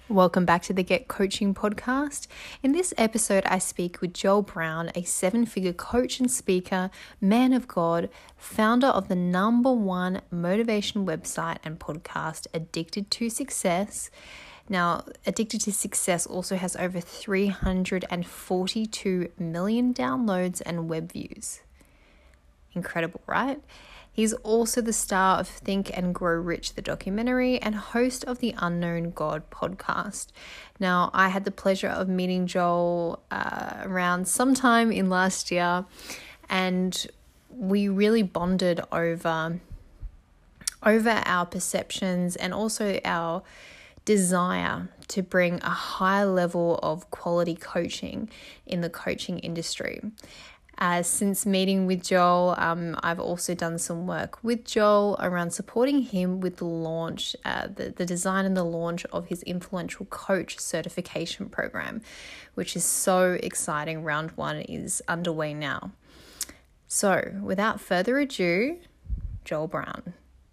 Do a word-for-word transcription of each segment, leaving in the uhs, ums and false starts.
Welcome back to the Get Coaching podcast. In this episode, I speak with Joel Brown, a seven-figure coach and speaker, man of God, founder of the number one motivation website and podcast, Addicted to Success. Now, Addicted to Success also has over three hundred forty-two million downloads and web views. Incredible, right? He's also the star of Think and Grow Rich, the documentary, and host of the Unknown God podcast. Now, I had the pleasure of meeting Joel uh, around sometime in last year, and we really bonded over, over our perceptions and also our desire to bring a high level of quality coaching in the coaching industry. Uh, since meeting with Joel, um, I've also done some work with Joel around supporting him with the launch, uh, the, the design and the launch of his Influential Coach certification program, which is so exciting. Round one is underway now. So without further ado, Joel Brown.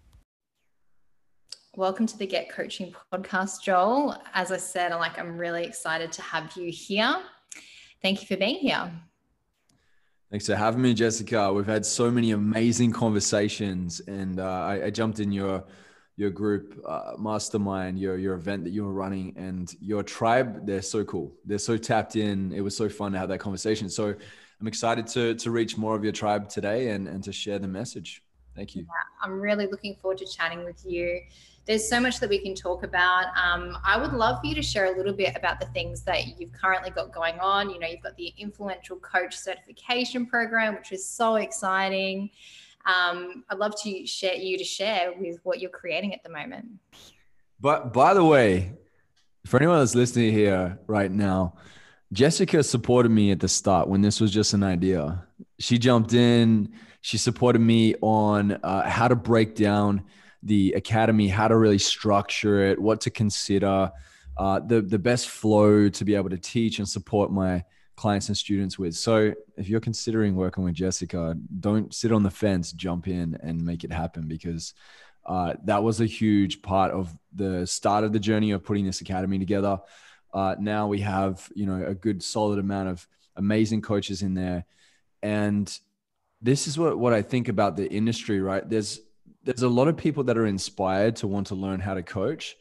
Welcome to the Get Coaching podcast, Joel. As I said, I'm like, I'm really excited to have you here. Thank you for being here. Thanks for having me, Jessica. We've had so many amazing conversations, and uh, I, I jumped in your your group uh, mastermind, your your event that you were running, and your tribe. They're so cool. They're so tapped in. It was so fun to have that conversation. So I'm excited to to reach more of your tribe today and and to share the message. Thank you. Yeah, I'm really looking forward to chatting with you. There's so much that we can talk about. Um, I would love for you to share a little bit about the things that you've currently got going on. You know, you've got the Influential Coach certification program, which is so exciting. Um, I'd love to share you to share with what you're creating at the moment. But by the way, for anyone that's listening here right now, Jessica supported me at the start when this was just an idea. She jumped in. She supported me on uh, how to break down the academy, how to really structure it, what to consider, uh, the, the best flow to be able to teach and support my clients and students with. So if you're considering working with Jessica, don't sit on the fence, jump in and make it happen, because uh, that was a huge part of the start of the journey of putting this academy together. Uh, now we have, you know, a good solid amount of amazing coaches in there. And this is what, what I think about the industry, right? There's, there's a lot of people that are inspired to want to learn how to coach,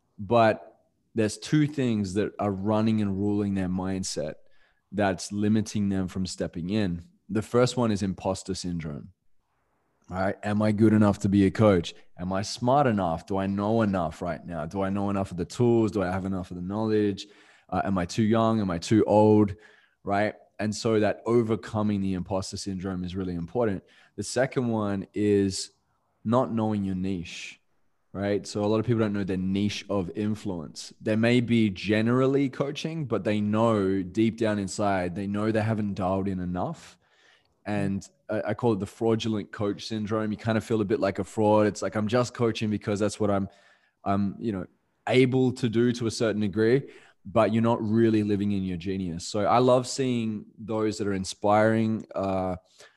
but there's two things that are running and ruling their mindset that's limiting them from stepping in. The first one is imposter syndrome. All right. Am I good enough to be a coach? Am I smart enough? Do I know enough right now? Do I know enough of the tools? Do I have enough of the knowledge? Uh, am I too young? Am I too old? Right. And so that overcoming the imposter syndrome is really important. The second one is not knowing your niche, right? So a lot of people don't know their niche of influence. They may be generally coaching, but they know deep down inside, they know they haven't dialed in enough. And I call it the fraudulent coach syndrome. You kind of feel a bit like a fraud. It's like, I'm just coaching because that's what I'm, I'm, you know, able to do to a certain degree, but you're not really living in your genius. So I love seeing those that are inspiring, uh,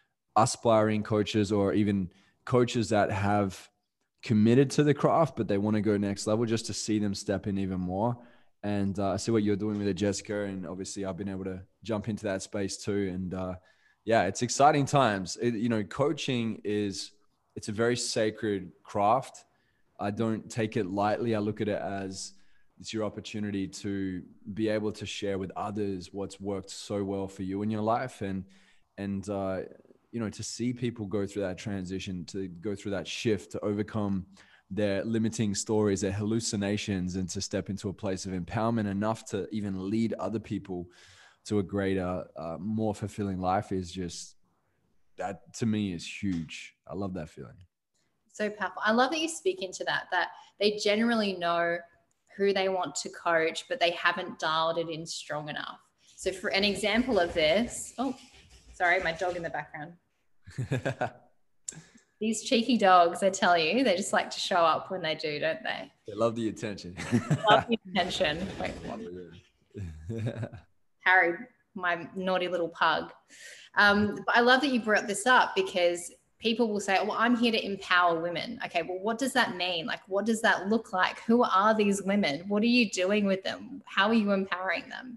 aspiring coaches, or even coaches that have committed to the craft, but they want to go next level, just to see them step in even more. And uh, I see what you're doing with it, Jessica. And obviously I've been able to jump into that space too. And uh, yeah, it's exciting times. It, you know, coaching is, it's a very sacred craft. I don't take it lightly. I look at it as it's your opportunity to be able to share with others what's worked so well for you in your life. And, and, uh, you know, to see people go through that transition, to go through that shift, to overcome their limiting stories, their hallucinations, and to step into a place of empowerment enough to even lead other people to a greater, uh, more fulfilling life, is just, that to me is huge. I love that feeling. So powerful. I love that you speak into that, that they generally know who they want to coach, but they haven't dialed it in strong enough. So for an example of this, oh, sorry, my dog in the background. These cheeky dogs, I tell you, they just like to show up when they do, don't they? They love the attention. Love the attention. Wait, Harry, my naughty little pug. Um, but I love that you brought this up, because people will say, well, I'm here to empower women. Okay, well, what does that mean? Like, what does that look like? Who are these women? What are you doing with them? How are you empowering them?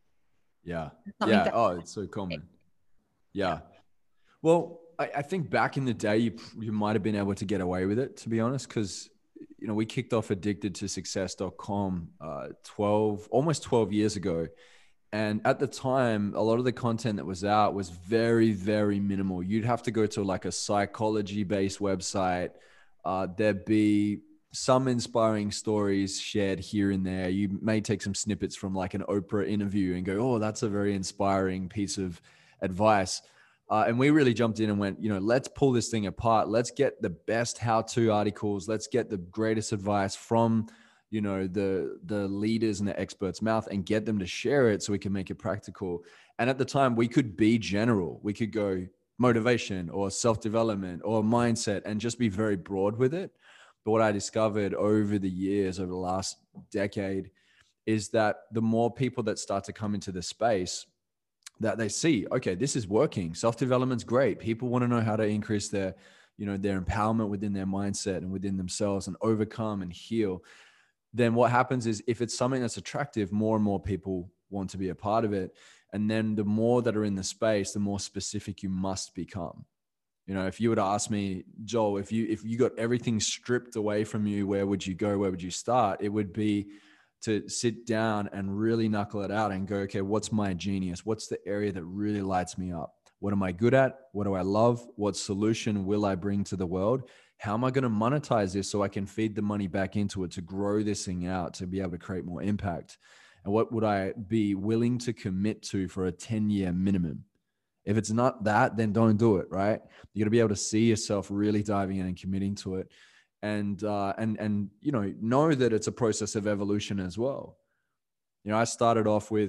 Yeah. Something Yeah. that- Oh, it's so common. Yeah. Well, I, I think back in the day, you, you might have been able to get away with it, to be honest, because, you know, we kicked off addicted to success dot com uh, twelve, almost twelve years ago. And at the time, a lot of the content that was out was very, very minimal. You'd have to go to like a psychology-based website. Uh, there'd be some inspiring stories shared here and there. You may take some snippets from like an Oprah interview and go, oh, that's a very inspiring piece of advice. Uh, and we really jumped in and went, you know, let's pull this thing apart. Let's get the best how-to articles. Let's get the greatest advice from, you know, the, the leaders and the experts' mouth and get them to share it so we can make it practical. And at the time we could be general. We could go motivation or self-development or mindset and just be very broad with it. But what I discovered over the years, over the last decade, is that the more people that start to come into the space, that they see, okay, this is working. Self-development's great. People want to know how to increase their, you know, their empowerment within their mindset and within themselves and overcome and heal. Then what happens is if it's something that's attractive, more and more people want to be a part of it. And then the more that are in the space, the more specific you must become. You know, if you were to ask me, Joel, if you, if you got everything stripped away from you, where would you go? Where would you start? It would be to sit down and really knuckle it out and go, okay, what's my genius? What's the area that really lights me up? What am I good at? What do I love? What solution will I bring to the world? How am I going to monetize this so I can feed the money back into it to grow this thing out, to be able to create more impact? And what would I be willing to commit to for a ten year minimum? If it's not that, then don't do it, right? You got to be able to see yourself really diving in and committing to it. And, uh, and, and, you know, know that it's a process of evolution as well. You know, I started off with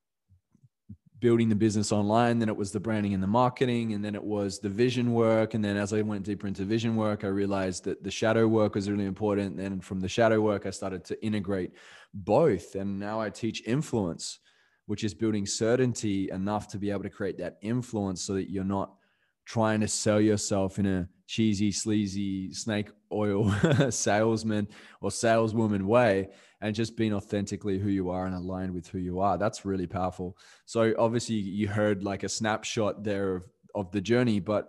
building the business online, then it was the branding and the marketing, and then it was the vision work. And then as I went deeper into vision work, I realized that the shadow work was really important. And from the shadow work, I started to integrate both. And now I teach influence, which is building certainty enough to be able to create that influence so that you're not trying to sell yourself in a cheesy, sleazy snake oil salesman or saleswoman way, and just being authentically who you are and aligned with who you are. That's really powerful. So obviously you heard like a snapshot there of, of the journey, but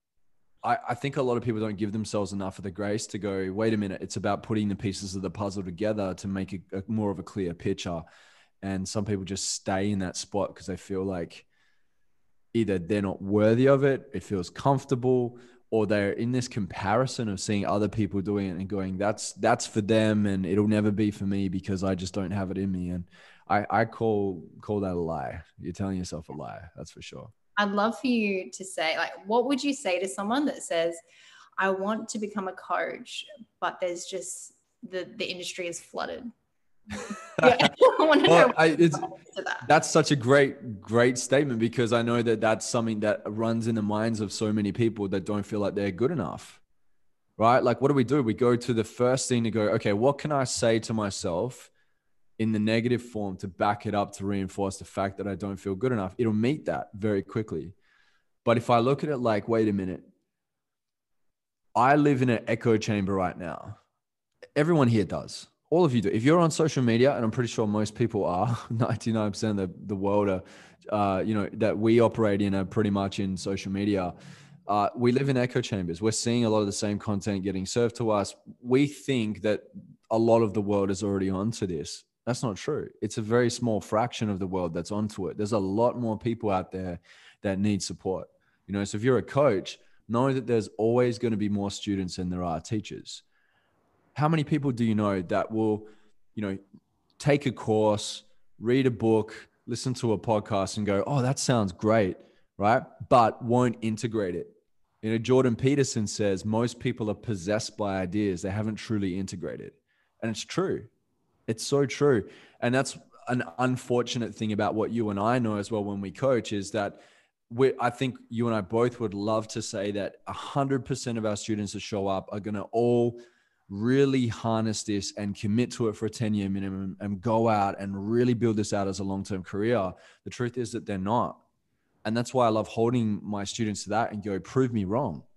I, I think a lot of people don't give themselves enough of the grace to go, wait a minute, it's about putting the pieces of the puzzle together to make a, a more of a clear picture. And some people just stay in that spot because they feel like either they're not worthy of it, it feels comfortable, or they're in this comparison of seeing other people doing it and going, that's, that's for them and it'll never be for me because I just don't have it in me. And I, I call, call that a lie. You're telling yourself a lie. That's for sure. I'd love for you to say, like, what would you say to someone that says, I want to become a coach, but there's just the, the industry is flooded? Yeah, I want to well, know I, it's, that. That's such a great, great statement, because I know that that's something that runs in the minds of so many people that don't feel like they're good enough, right? Like, what do we do? We go to the first thing to go, okay, what can I say to myself in the negative form to back it up, to reinforce the fact that I don't feel good enough? It'll meet that very quickly. But if I look at it like, wait a minute, I live in an echo chamber right now. Everyone here does. All of you do. If you're on social media, and I'm pretty sure most people are, ninety-nine percent of the, the world are, uh, you know, that we operate in are pretty much in social media. Uh, we live in echo chambers. We're seeing a lot of the same content getting served to us. We think that a lot of the world is already onto this. That's not true. It's a very small fraction of the world that's onto it. There's a lot more people out there that need support. You know, so if you're a coach, know that there's always going to be more students than there are teachers. How many people do you know that will, you know, take a course, read a book, listen to a podcast and go, oh, that sounds great, right? But won't integrate it. You know, Jordan Peterson says most people are possessed by ideas. They haven't truly integrated. And it's true. It's so true. And that's an unfortunate thing about what you and I know as well when we coach, is that we, I think you and I both would love to say that one hundred percent of our students that show up are going to all really harness this and commit to it for a ten year minimum and go out and really build this out as a long-term career. The truth is that they're not. And that's why I love holding my students to that and go, prove me wrong.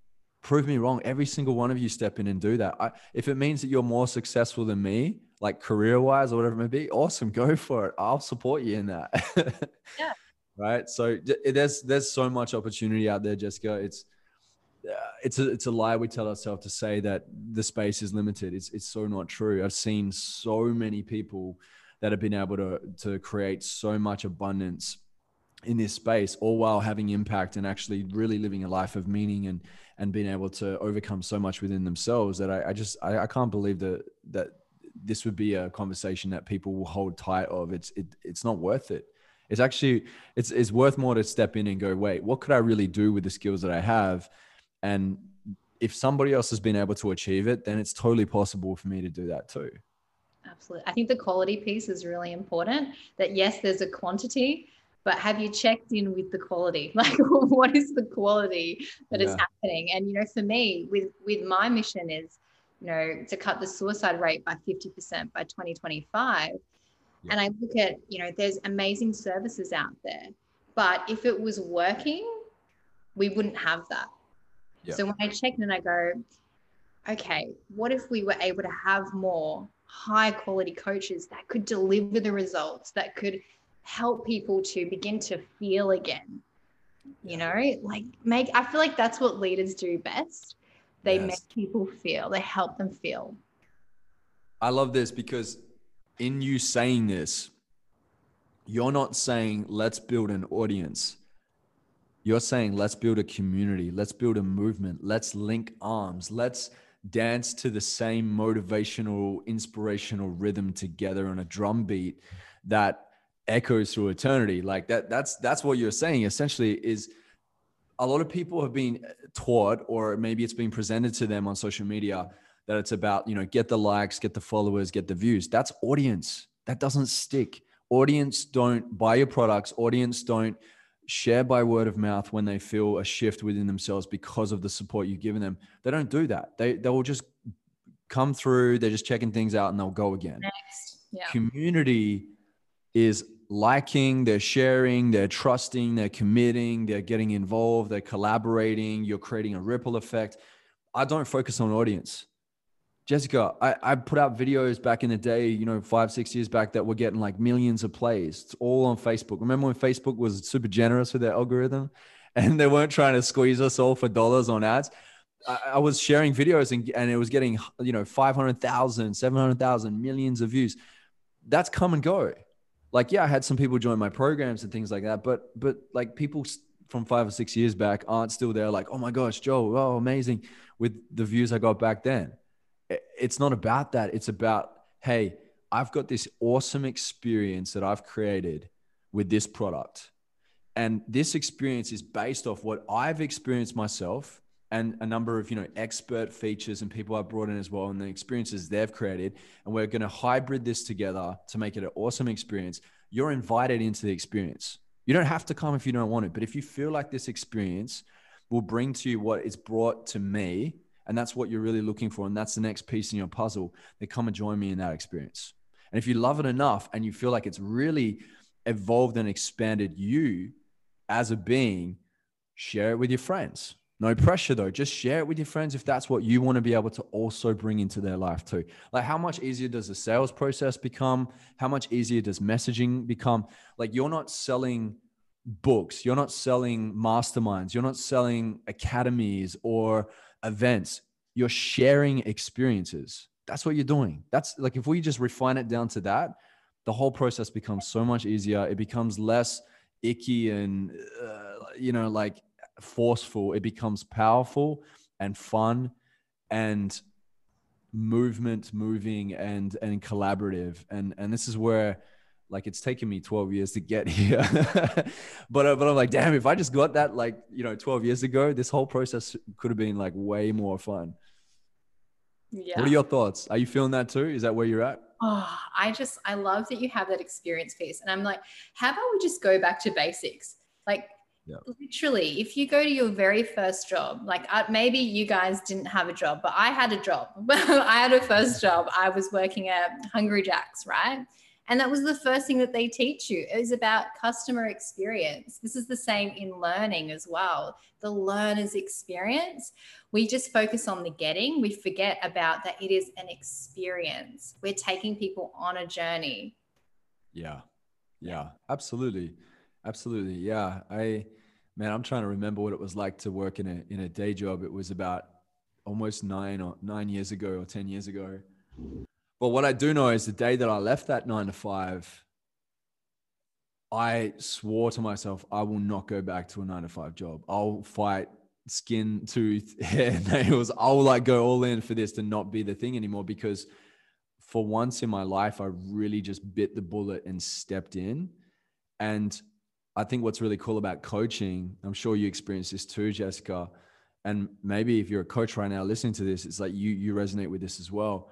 prove me wrong. Every single one of you step in and do that. I, if it means that you're more successful than me, like career wise or whatever it may be, awesome. Go for it. I'll support you in that. Yeah. Right. So there's, there's so much opportunity out there, Jessica. It's, uh, it's a, it's a lie we tell ourselves to say that the space is limited. It's, it's so not true. I've seen so many people that have been able to, to create so much abundance in this space, all while having impact and actually really living a life of meaning and, and being able to overcome so much within themselves that I, I just, I, I can't believe that, that this would be a conversation that people will hold tight of. It's, it, it's not worth it. It's actually, it's, it's worth more to step in and go, wait, what could I really do with the skills that I have? And if somebody else has been able to achieve it, then it's totally possible for me to do that too. Absolutely. I think the quality piece is really important, that yes, there's a quantity, but have you checked in with the quality? Like, what is the quality that yeah. is happening? And, you know, for me, with, with my mission is, you know, to cut the suicide rate by fifty percent by twenty twenty-five. Yeah. And I look at, you know, there's amazing services out there, but if it was working, we wouldn't have that. Yeah. So when I check in and I go, okay, what if we were able to have more high quality coaches that could deliver the results, that could help people to begin to feel again, you know, like make, I feel like that's what leaders do best. They yes. make people feel, they help them feel. I love this because in you saying this, you're not saying, let's build an audience. You're saying, let's build a community. Let's build a movement. Let's link arms. Let's dance to the same motivational, inspirational rhythm together on a drum beat that echoes through eternity. Like that, that's, that's what you're saying essentially. Is a lot of people have been taught, or maybe it's been presented to them on social media, that it's about, you know, get the likes, get the followers, get the views. That's audience. That doesn't stick. Audience don't buy your products. Audience don't share by word of mouth when they feel a shift within themselves because of the support you've given them. They don't do that. They, they will just come through. They're just checking things out and they'll go again. Next. Yeah. Community is liking, they're sharing, they're trusting, they're committing, they're getting involved, they're collaborating, you're creating a ripple effect. I don't focus on audience. Jessica, I, I put out videos back in the day, you know, five, six years back that were getting like millions of plays. It's all on Facebook. Remember when Facebook was super generous with their algorithm and they weren't trying to squeeze us all for dollars on ads? I, I was sharing videos and, and it was getting, you know, five hundred thousand, seven hundred thousand, millions of views. That's come and go. Like, yeah, I had some people join my programs and things like that, but, but like people from five or six years back aren't still there. Like, oh my gosh, Joe, oh, amazing with the views I got back then. It's not about that. It's about, hey, I've got this awesome experience that I've created with this product. And this experience is based off what I've experienced myself and a number of, you know, expert features and people I've brought in as well, and the experiences they've created. And we're going to hybrid this together to make it an awesome experience. You're invited into the experience. You don't have to come if you don't want it. But if you feel like this experience will bring to you what it's brought to me, and that's what you're really looking for, and that's the next piece in your puzzle, then come and join me in that experience. And if you love it enough and you feel like it's really evolved and expanded you as a being, share it with your friends. No pressure though. Just share it with your friends if that's what you want to be able to also bring into their life too. Like, how much easier does the sales process become? How much easier does messaging become? Like, you're not selling books. You're not selling masterminds. You're not selling academies or events. You're sharing experiences. That's what you're doing. That's like, if we just refine it down to that, the whole process becomes so much easier. It becomes less icky and, uh, you know, like forceful. It becomes powerful and fun and movement moving and, and collaborative. And, and this is where, like, it's taken me twelve years to get here, but, uh, but I'm like, damn, if I just got that, like, you know, twelve years ago, this whole process could have been like way more fun. Yeah. What are your thoughts? Are you feeling that too? Is that where you're at? Oh, I just, I love that you have that experience piece. And I'm like, how about we just go back to basics? Like, yeah. Literally, if you go to your very first job, like uh, maybe you guys didn't have a job, but I had a job. I had a first job. I was working at Hungry Jack's, right? And that was the first thing that they teach you. It was about customer experience. This is the same in learning as well. The learner's experience. We just focus on the getting. We forget about that it is an experience. We're taking people on a journey. Yeah. Yeah, absolutely. Absolutely. Yeah. I, man, I'm trying to remember what it was like to work in a, in a day job. It was about almost nine or nine years ago or ten years ago. But what I do know is the day that I left that nine to five, I swore to myself, I will not go back to a nine to five job. I'll fight skin, tooth, hair, nails. I'll like go all in for this to not be the thing anymore, because for once in my life, I really just bit the bullet and stepped in. And I think what's really cool about coaching, I'm sure you experience this too, Jessica, and maybe if you're a coach right now listening to this, it's like you, you resonate with this as well.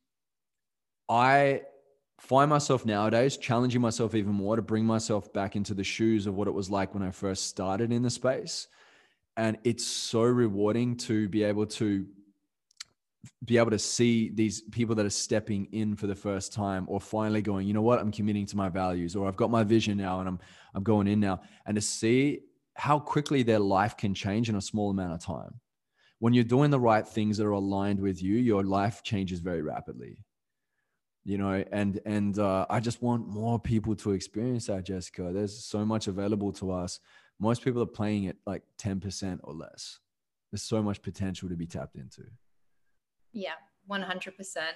I find myself nowadays challenging myself even more to bring myself back into the shoes of what it was like when I first started in the space. And it's so rewarding to be able to be able to see these people that are stepping in for the first time, or finally going, you know what, I'm committing to my values, or I've got my vision now and I'm, I'm going in now, and to see how quickly their life can change in a small amount of time. When you're doing the right things that are aligned with you, your life changes very rapidly. You know, and, and, uh, I just want more people to experience that, Jessica. There's so much available to us. Most people are playing it like ten percent or less. There's so much potential to be tapped into. Yeah, one hundred percent.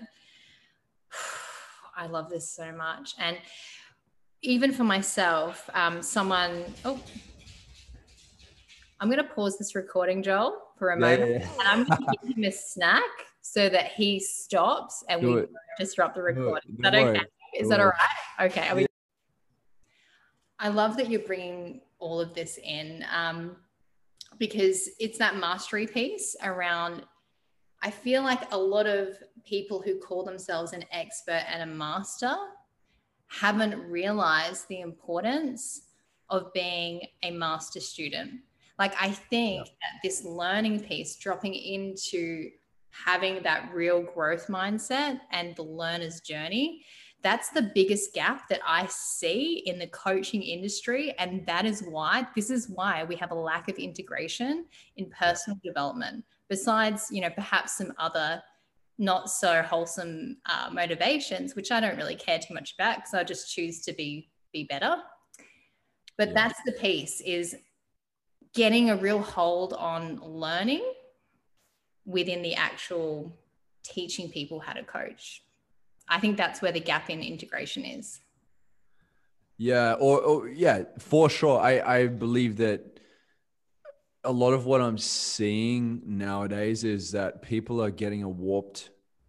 I love this so much. And even for myself, um, someone, oh, I'm going to pause this recording, Joel, for a Yeah, moment. yeah, yeah. And I'm going to give him a snack so that he stops and Do we it. disrupt the recording. Is Don't that worry. okay? Is Don't that all worry. right? Okay. Are we- Yeah. I love that you're bringing all of this in, um, because it's that mastery piece around. I feel like a lot of people who call themselves an expert and a master haven't realized the importance of being a master student. Like, I think yeah. that this learning piece, dropping into having that real growth mindset and the learner's journey, that's the biggest gap that I see in the coaching industry. And that is why, this is why we have a lack of integration in personal yeah. development. Besides, you know, perhaps some other not so wholesome uh, motivations, which I don't really care too much about because I just choose to be be better. But yeah. that's the piece, is getting a real hold on learning within the actual teaching people how to coach. I think that's where the gap in integration is. Yeah, or, or yeah, for sure. I, I believe that a lot of what I'm seeing nowadays is that people are getting a warped,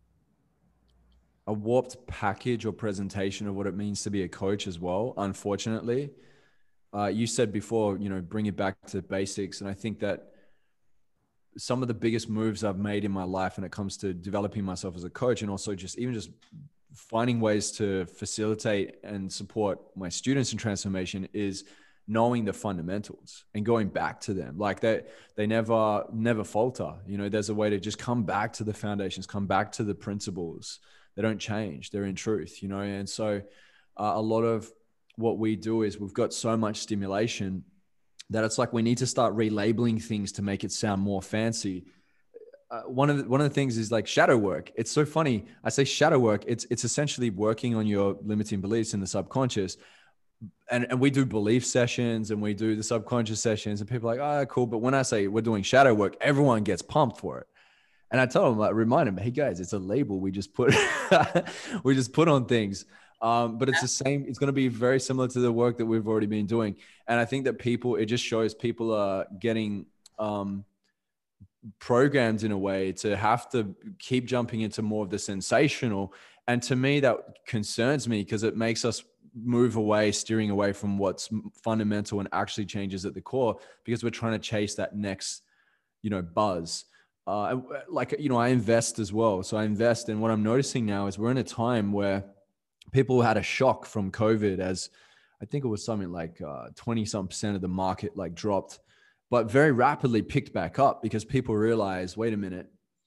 a warped package or presentation of what it means to be a coach as well. Unfortunately, uh, you said before, you know, bring it back to basics. And I think that some of the biggest moves I've made in my life when it comes to developing myself as a coach, and also just even just finding ways to facilitate and support my students in transformation, is knowing the fundamentals and going back to them. Like they, they never, never falter. You know, there's a way to just come back to the foundations, come back to the principles. They don't change. They're in truth, you know? And so uh, a lot of what we do is we've got so much stimulation that it's like we need to start relabeling things to make it sound more fancy. Uh, one of the, one of the things is like shadow work. It's so funny. I say shadow work. It's, it's essentially working on your limiting beliefs in the subconscious. And, and we do belief sessions and we do the subconscious sessions, and people are like, oh, cool. But when I say we're doing shadow work, everyone gets pumped for it. And I tell them, like, remind them, hey guys, it's a label we just put, we just put on things. Um, but it's the same. It's going to be very similar to the work that we've already been doing. And I think that people, it just shows people are getting um, programmed in a way to have to keep jumping into more of the sensational. And to me, that concerns me, because it makes us move away, steering away from what's fundamental and actually changes at the core, because we're trying to chase that next, you know, buzz. Uh, like, you know, I invest as well. So I invest, and what I'm noticing now is we're in a time where people had a shock from COVID, as I think it was something like uh, twenty some percent of the market like dropped, but very rapidly picked back up because people realized, wait a minute,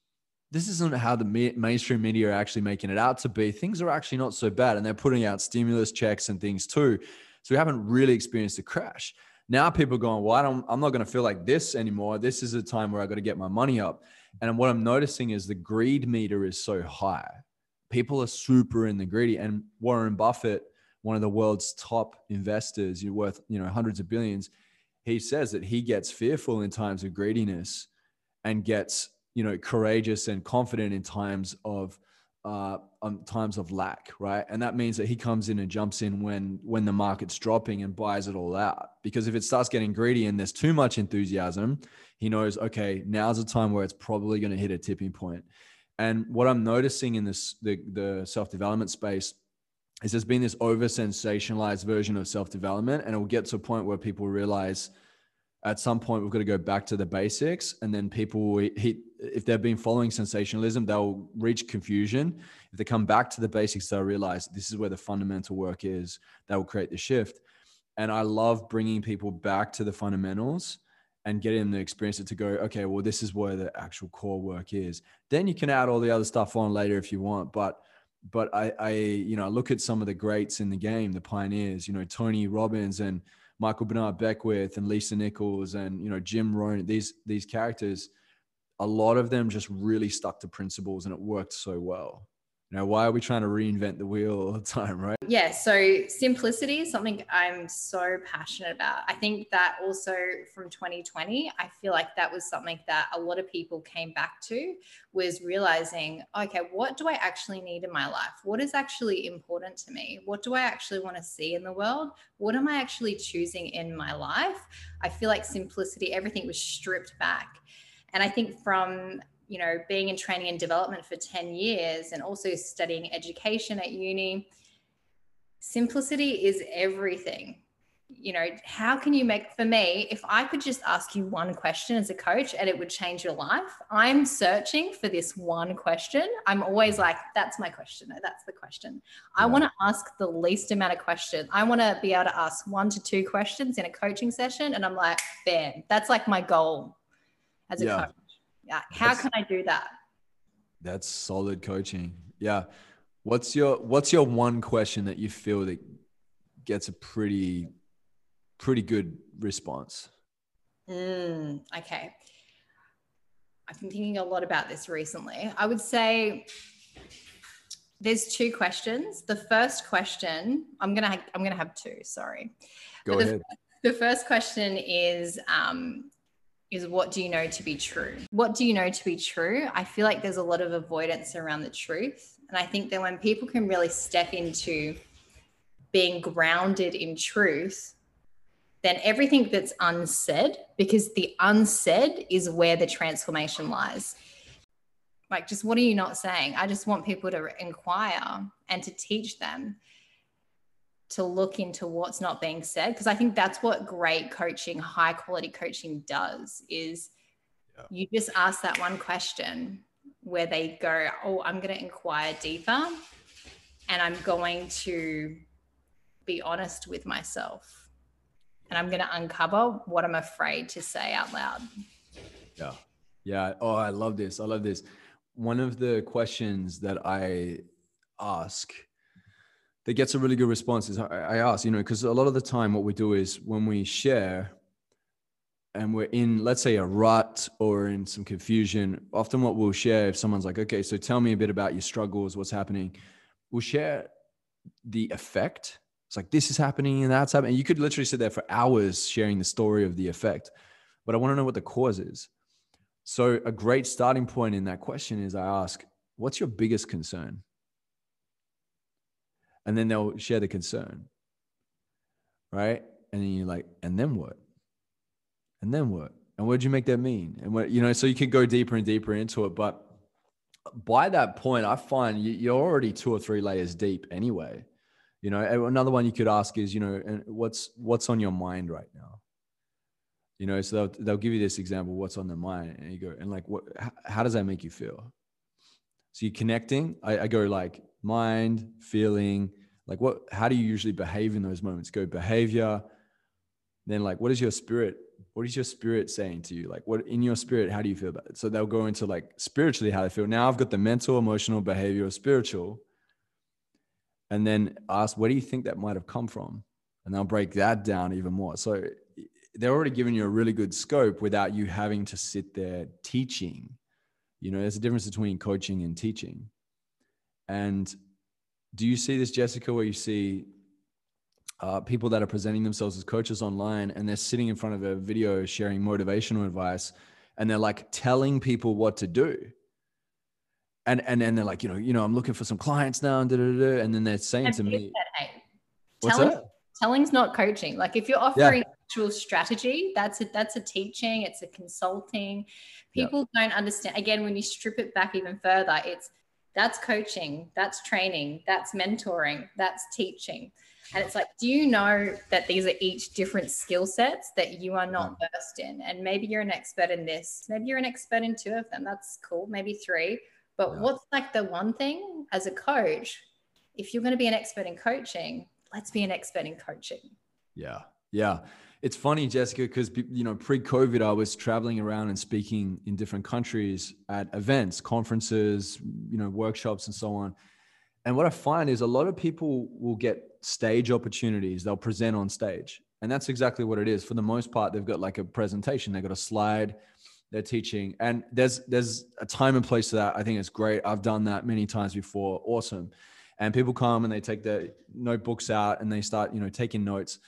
this isn't how the me- mainstream media are actually making it out to be. Things are actually not so bad. And they're putting out stimulus checks and things too. So we haven't really experienced a crash. Now people are going, well, I don't, I'm not going to feel like this anymore. This is a time where I got to get my money up. And what I'm noticing is the greed meter is so high. People are super in the greedy. And Warren Buffett, one of the world's top investors, you're worth, you know, hundreds of billions. He says that he gets fearful in times of greediness and gets, you know, courageous and confident in times of uh, um, times of lack, right? And that means that he comes in and jumps in when when the market's dropping and buys it all out. Because if it starts getting greedy and there's too much enthusiasm, he knows, okay, now's a time where it's probably going to hit a tipping point. And what I'm noticing in this the the self-development space is there's been this over sensationalized version of self-development, and it will get to a point where people realize at some point we've got to go back to the basics. And then people will hit, if they've been following sensationalism, they'll reach confusion. If they come back to the basics, they'll realize this is where the fundamental work is that will create the shift. And I love bringing people back to the fundamentals and getting them to experience it, to go, okay, well, this is where the actual core work is. Then you can add all the other stuff on later if you want. But But I, I, you know, look at some of the greats in the game, the pioneers, you know, Tony Robbins and Michael Bernard Beckwith and Lisa Nichols and, you know, Jim Rohn, these, these characters, a lot of them just really stuck to principles and it worked so well. You know, why are we trying to reinvent the wheel all the time, right? Yeah, so simplicity is something I'm so passionate about. I think that also from twenty twenty, I feel like that was something that a lot of people came back to, was realizing, okay, what do I actually need in my life? What is actually important to me? What do I actually want to see in the world? What am I actually choosing in my life? I feel like simplicity, everything was stripped back. And I think from you know, being in training and development for ten years and also studying education at uni, simplicity is everything. You know, how can you make, for me, if I could just ask you one question as a coach and it would change your life, I'm searching for this one question. I'm always like, that's my question. No, that's the question. I yeah. want to ask the least amount of questions. I want to be able to ask one to two questions in a coaching session. And I'm like, bam, that's like my goal as a yeah. coach. Yeah. How that's, can I do that? That's solid coaching. Yeah. What's your, what's your one question that you feel that gets a pretty, pretty good response? Mm, okay. I've been thinking a lot about this recently. I would say there's two questions. The first question, I'm going to, ha- I'm going to have two, sorry. Go but ahead. The, the first question is, um, is what do you know to be true? What do you know to be true? I feel like there's a lot of avoidance around the truth. And I think that when people can really step into being grounded in truth, then everything that's unsaid, because the unsaid is where the transformation lies. Like, just what are you not saying? I just want people to inquire and to teach them to look into what's not being said. Because I think that's what great coaching, high quality coaching does, is yeah. you just ask that one question where they go, oh, I'm going to inquire deeper and I'm going to be honest with myself and I'm going to uncover what I'm afraid to say out loud. Yeah. Yeah. Oh, I love this. I love this. One of the questions that I ask that gets a really good response is I ask, you know, because a lot of the time what we do is when we share and we're in, let's say, a rut or in some confusion, often what we'll share, if someone's like, okay, so tell me a bit about your struggles, what's happening, we'll share the effect. It's like, this is happening and that's happening. You could literally sit there for hours sharing the story of the effect, but I want to know what the cause is. So a great starting point in that question is I ask, what's your biggest concern? And then they'll share the concern, right? And then you're like, and then what? And then what? And what did you make that mean? And what, you know, so you can go deeper and deeper into it. But by that point, I find you're already two or three layers deep anyway. You know, another one you could ask is, you know, what's, what's on your mind right now? You know, so they'll, they'll give you this example, what's on their mind. And you go, and like, what, how does that make you feel? So you're connecting. I, I go like mind, feeling, like what, how do you usually behave in those moments? Go behavior. Then like, what does your spirit what is your spirit saying to you? Like, what in your spirit, how do you feel about it? So they'll go into like spiritually how they feel. Now I've got the mental, emotional, behavioral, spiritual, and then ask, where do you think that might have come from? And they'll break that down even more. So they're already giving you a really good scope without you having to sit there teaching. You know, there's a difference between coaching and teaching. And do you see this, Jessica, where you see uh, people that are presenting themselves as coaches online and they're sitting in front of a video sharing motivational advice and they're like telling people what to do? And and then they're like, you know, you know, I'm looking for some clients now, and da, da, da, and then they're saying And to me, that, hey, what's telling, that? Telling's not coaching. Like if you're offering Yeah. actual strategy, that's a, that's a teaching, it's a consulting. People Yeah. don't understand. Again, when you strip it back even further, it's that's coaching, that's training, that's mentoring, that's teaching. And it's like, do you know that these are each different skill sets that you are not Yeah. versed in? And maybe you're an expert in this. Maybe you're an expert in two of them. That's cool. Maybe three. But Yeah. what's like the one thing as a coach, if you're going to be an expert in coaching, let's be an expert in coaching. Yeah. Yeah. It's funny, Jessica, because, you know, pre-COVID, I was traveling around and speaking in different countries at events, conferences, you know, workshops and so on. And what I find is a lot of people will get stage opportunities. They'll present on stage. And that's exactly what it is. For the most part, they've got like a presentation. They've got a slide, they're teaching. And there's there's a time and place to that. I think it's great. I've done that many times before. Awesome. And people come and they take their notebooks out and they start, you know, taking notes.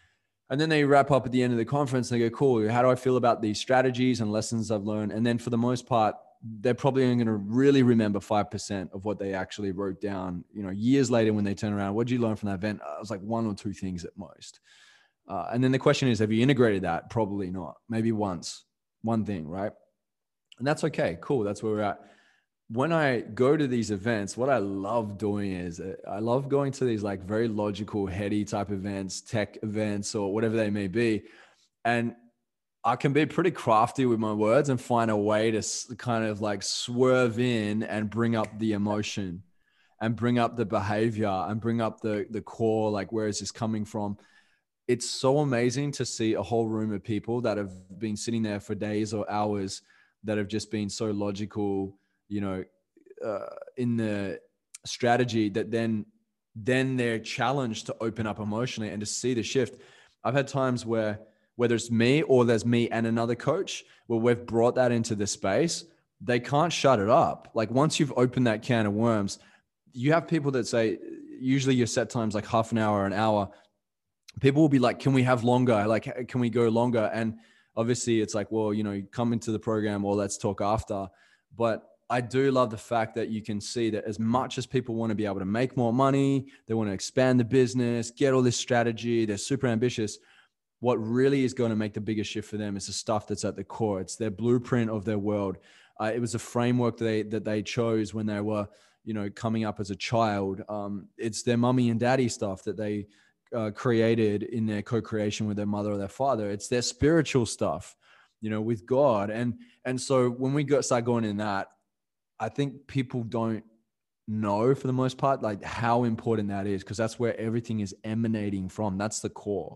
And then they wrap up at the end of the conference and they go, cool, how do I feel about these strategies and lessons I've learned? And then for the most part, they're probably only going to really remember five percent of what they actually wrote down, you know, years later when they turn around. What did you learn from that event? Uh, it was like one or two things at most. Uh, and then the question is, have you integrated that? Probably not. Maybe once, one thing, right? And that's okay. Cool. That's where we're at. When I go to these events, what I love doing is uh, I love going to these like very logical, heady type events, tech events, or whatever they may be. And I can be pretty crafty with my words and find a way to kind of like swerve in and bring up the emotion and bring up the behavior and bring up the, the core, like, where is this coming from? It's so amazing to see a whole room of people that have been sitting there for days or hours that have just been so logical, you know, uh, in the strategy that then, then they're challenged to open up emotionally and to see the shift. I've had times where, whether it's me or there's me and another coach, where we've brought that into the space, they can't shut it up. Like once you've opened that can of worms, you have people that say, usually your set time's like half an hour, an hour. People will be like, can we have longer? Like, can we go longer? And obviously it's like, well, you know, come into the program or let's talk after. But I do love the fact that you can see that as much as people want to be able to make more money, they want to expand the business, get all this strategy, they're super ambitious. What really is going to make the biggest shift for them is the stuff that's at the core. It's their blueprint of their world. Uh, it was a framework that they, that they chose when they were, you know, coming up as a child. Um, it's their mummy and daddy stuff that they uh, created in their co-creation with their mother or their father. It's their spiritual stuff, you know, with God. And, and so when we go, start going in that, I think people don't know for the most part, like how important that is, because that's where everything is emanating from. That's the core.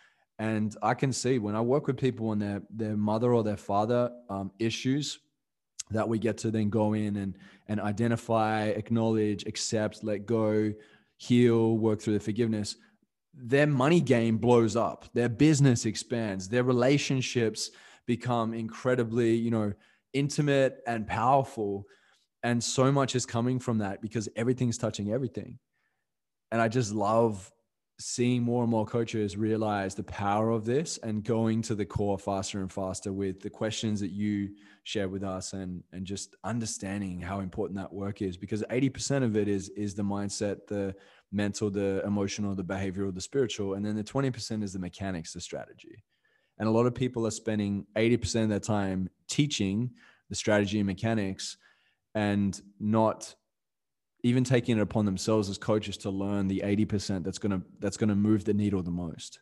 And I can see when I work with people on their, their mother or their father um, issues, that we get to then go in and, and identify, acknowledge, accept, let go, heal, work through the forgiveness, their money game blows up, their business expands, their relationships become incredibly, you know, intimate and powerful. And so much is coming from that because everything's touching everything. And I just love seeing more and more coaches realize the power of this and going to the core faster and faster with the questions that you share with us, and, and just understanding how important that work is, because eighty percent of it is, is the mindset, the mental, the emotional, the behavioral, the spiritual. And then the twenty percent is the mechanics, the strategy. And a lot of people are spending eighty percent of their time teaching the strategy and mechanics and not even taking it upon themselves as coaches to learn the eighty percent that's going to, that's going to move the needle the most.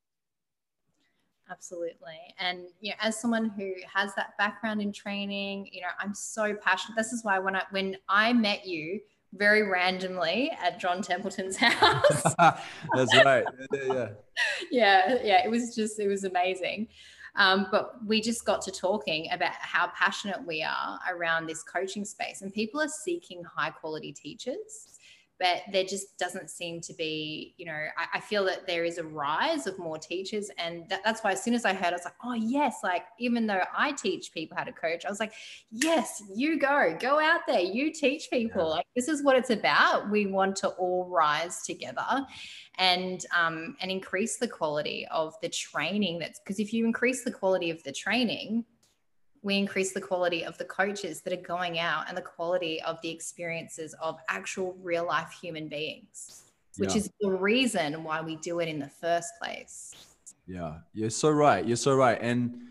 Absolutely. And, you know, as someone who has that background in training, you know, I'm so passionate. This is why when I, when I met you very randomly at John Templeton's house. That's right. Yeah, yeah. yeah. Yeah. It was just, it was amazing. Um, but we just got to talking about how passionate we are around this coaching space, and people are seeking high quality teachers. But there just doesn't seem to be, you know, I, I feel that there is a rise of more teachers. And that, that's why as soon as I heard, I was like, oh, yes. Like, even though I teach people how to coach, I was like, yes, you go, go out there, you teach people. Yeah. Like, this is what it's about. We want to all rise together and, um, and increase the quality of the training. That's because if you increase the quality of the training, we increase the quality of the coaches that are going out and the quality of the experiences of actual real life human beings, which yeah. is the reason why we do it in the first place. Yeah, you're so right. You're so right. And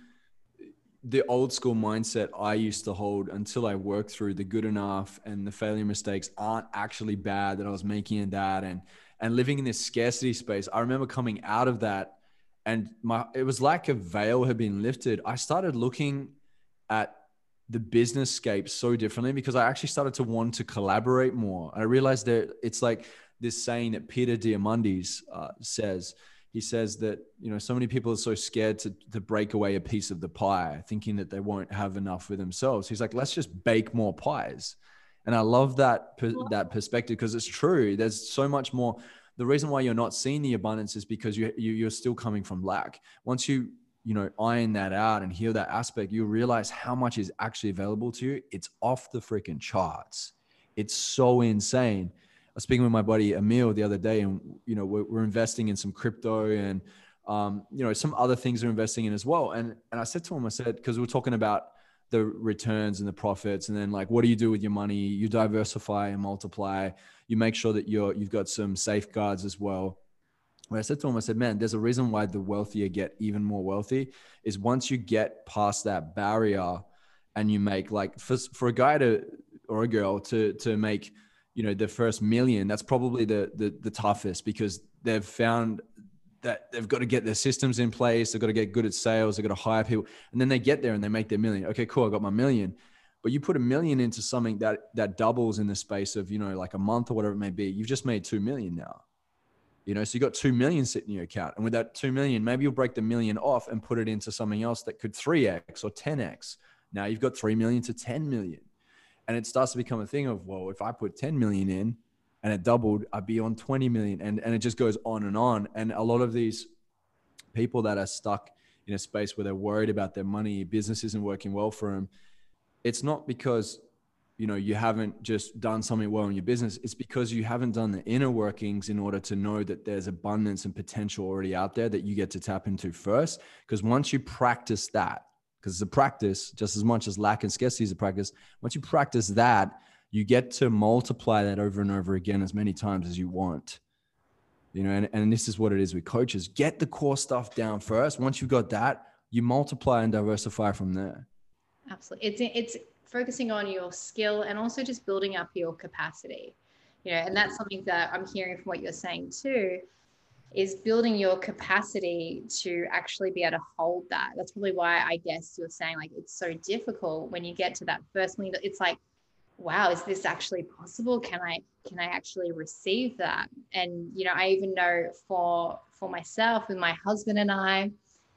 the old school mindset I used to hold until I worked through the good enough and the failure mistakes aren't actually bad, that I was making in that and, and living in this scarcity space. I remember coming out of that and my, it was like a veil had been lifted. I started looking at the business scape so differently because I actually started to want to collaborate more. I realized that it's like this saying that Peter Diamandis uh, says. He says that, you know, so many people are so scared to, to break away a piece of the pie, thinking that they won't have enough for themselves. He's like, let's just bake more pies. And I love that, that perspective because it's true. There's so much more. The reason why you're not seeing the abundance is because you, you, you're still coming from lack. Once you, you know, iron that out and heal that aspect, you realize how much is actually available to you. It's off the freaking charts. It's so insane. I was speaking with my buddy Emil the other day, and, you know, we're, we're investing in some crypto and, um, you know, some other things we're investing in as well. And, and I said to him, I said, because we were talking about the returns and the profits, and then like, what do you do with your money? You diversify and multiply. You make sure that you're, you've got some safeguards as well. When I said to him, I said, man, there's a reason why the wealthier get even more wealthy is once you get past that barrier and you make like for, for a guy to, or a girl to, to make, you know, the first million, that's probably the, the, the toughest because they've found that they've got to get their systems in place. They've got to get good at sales. They've got to hire people, and then they get there and they make their million. Okay, cool. I got my million. But you put a million into something that, that doubles in the space of, you know, like a month or whatever it may be. You've just made two million now. You know, so you got two million sitting in your account, and with that two million, maybe you'll break the million off and put it into something else that could three X or ten X. Now you've got three million to ten million. And it starts to become a thing of, well, if I put ten million in and it doubled, I'd be on twenty million. And, and it just goes on and on. And a lot of these people that are stuck in a space where they're worried about their money, business isn't working well for them. It's not because, you know, you haven't just done something well in your business. It's because you haven't done the inner workings in order to know that there's abundance and potential already out there that you get to tap into first. Because once you practice that, because it's a practice just as much as lack and scarcity is a practice. Once you practice that, you get to multiply that over and over again as many times as you want. You know, and, and this is what it is with coaches. Get the core stuff down first. Once you've got that, you multiply and diversify from there. Absolutely. It's, it's focusing on your skill and also just building up your capacity. You know, and that's something that I'm hearing from what you're saying too, is building your capacity to actually be able to hold that. That's probably why I guess you're saying like it's so difficult when you get to that first meeting. It's like, wow, is this actually possible? Can I can I actually receive that? And you know, I even know for for myself with my husband and I,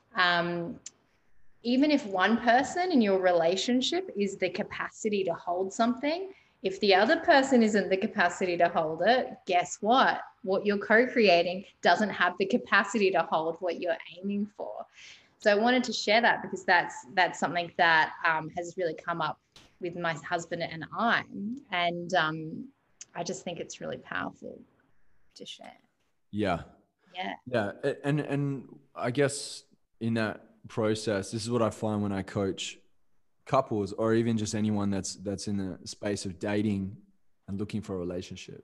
um, even if one person in your relationship is the capacity to hold something, if the other person isn't the capacity to hold it, guess what? What you're co-creating doesn't have the capacity to hold what you're aiming for. So I wanted to share that because that's that's something that um, has really come up with my husband and I. And um, I just think it's really powerful to share. Yeah. Yeah. Yeah. And, and I guess in that process, this is what I find when I coach couples or even just anyone that's that's in the space of dating and looking for a relationship.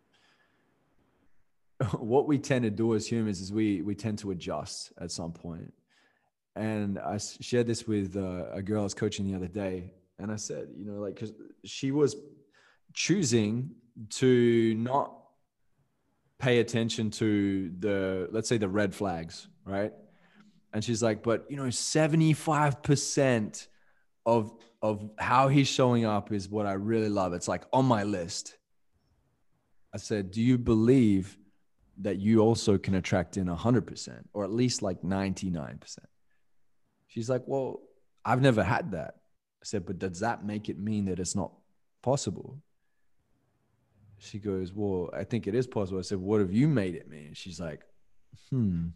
What we tend to do as humans is we we tend to adjust at some point. And I shared this with uh, a girl I was coaching the other day, and I said, you know, like, because she was choosing to not pay attention to the, let's say, the red flags, right? And she's like, but you know, seventy-five percent of of how he's showing up is what I really love. It's like on my list. I said, do you believe that you also can attract in one hundred percent or at least like ninety-nine percent? She's like, well, I've never had that. I said, but does that make it mean that it's not possible? She goes, well, I think it is possible. I said, what have you made it mean? She's like, hmm,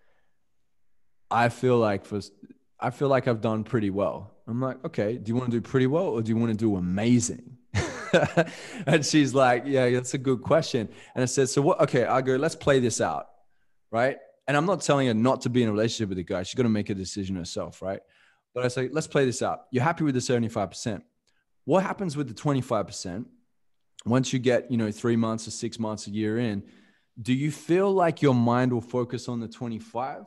I feel like for, I feel like I've done pretty well. I'm like, okay, do you want to do pretty well or do you want to do amazing? And she's like, yeah, that's a good question. And I said, so what? Okay, I go, let's play this out. Right. And I'm not telling her not to be in a relationship with the guy. She's going to make a decision herself. Right. But I say, let's play this out. You're happy with the seventy-five percent. What happens with the twenty-five percent? Once you get, you know, three months or six months, a year in, do you feel like your mind will focus on the twenty-five?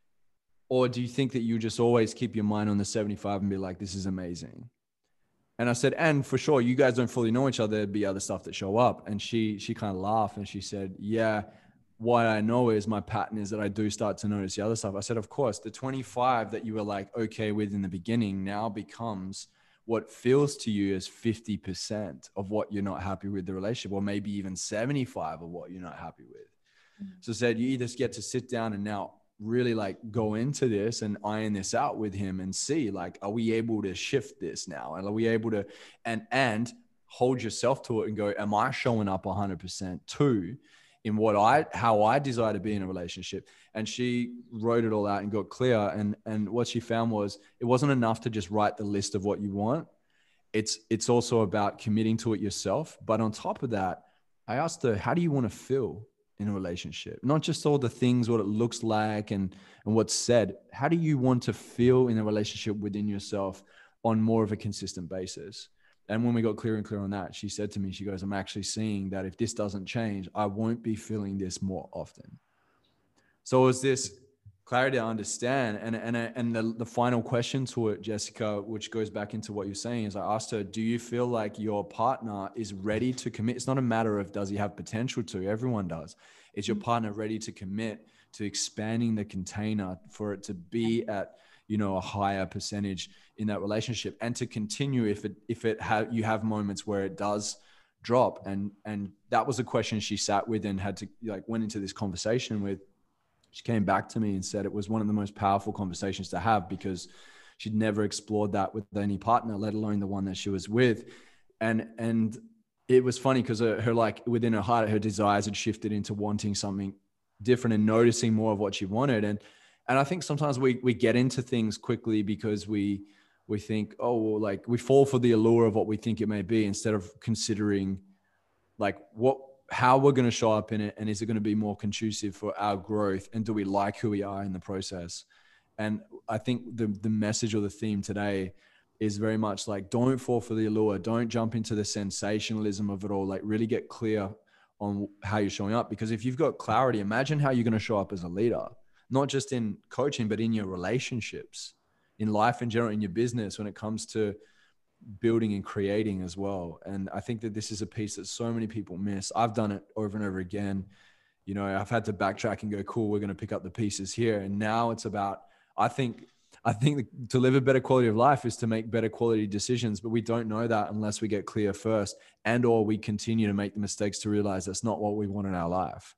Or do you think that you just always keep your mind on the seventy-five and be like, this is amazing? And I said, and for sure, you guys don't fully know each other. There'd be other stuff that show up. And she, she kind of laughed and she said, yeah, what I know is my pattern is that I do start to notice the other stuff. I said, of course, the twenty-five that you were like, okay with in the beginning now becomes what feels to you as fifty percent of what you're not happy with the relationship, or maybe even seventy-five of what you're not happy with. Mm-hmm. So I said, you either get to sit down and now really like go into this and iron this out with him and see, like, are we able to shift this now? And are we able to, and, and hold yourself to it and go, am I showing up one hundred percent too in what I, how I desire to be in a relationship? And she wrote it all out and got clear. And, and what she found was it wasn't enough to just write the list of what you want. It's, it's also about committing to it yourself. But on top of that, I asked her, how do you want to feel in a relationship? Not just all the things, what it looks like and, and what's said. How do you want to feel in a relationship within yourself on more of a consistent basis? And when we got clear and clear on that, she said to me, she goes, I'm actually seeing that if this doesn't change, I won't be feeling this more often. So it was this clarity to understand. And, and, and the, the final question to it, Jessica, which goes back into what you're saying, is I asked her, do you feel like your partner is ready to commit? It's not a matter of does he have potential to, everyone does. Is your partner ready to commit to expanding the container for it to be at, you know, a higher percentage in that relationship, and to continue if it, if it have, you have moments where it does drop. And, and that was a question she sat with and had to like, went into this conversation with. She came back to me and said it was one of the most powerful conversations to have because she'd never explored that with any partner, let alone the one that she was with. And, and it was funny because her, her, like within her heart, her desires had shifted into wanting something different and noticing more of what she wanted. And, and I think sometimes we, we get into things quickly because we, we think, oh, well, like we fall for the allure of what we think it may be instead of considering like what, how we're going to show up in it. And is it going to be more conducive for our growth? And do we like who we are in the process? And I think the, the message or the theme today is very much like, don't fall for the allure. Don't jump into the sensationalism of it all. Like really get clear on how you're showing up. Because if you've got clarity, imagine how you're going to show up as a leader, not just in coaching, but in your relationships, in life in general, in your business, when it comes to building and creating as well. And I think that this is a piece that so many people miss. I've done it over and over again. You know, I've had to backtrack and go, cool, we're going to pick up the pieces here. And now it's about, I think, I think to live a better quality of life is to make better quality decisions, but we don't know that unless we get clear first, and, or we continue to make the mistakes to realize that's not what we want in our life.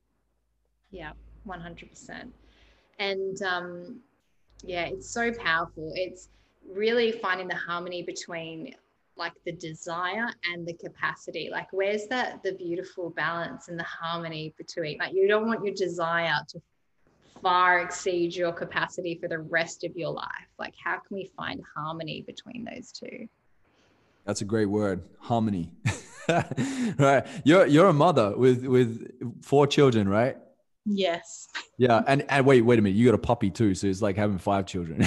Yeah, one hundred percent. And um, yeah, it's so powerful. It's really finding the harmony between like the desire and the capacity. Like where's that the beautiful balance and the harmony between, like you don't want your desire to far exceed your capacity for the rest of your life. Like how can we find harmony between those two? That's a great word, harmony. Right, you're you're a mother with with four children, right? Yes. Yeah, and and wait wait a minute, you got a puppy too, so it's like having five children.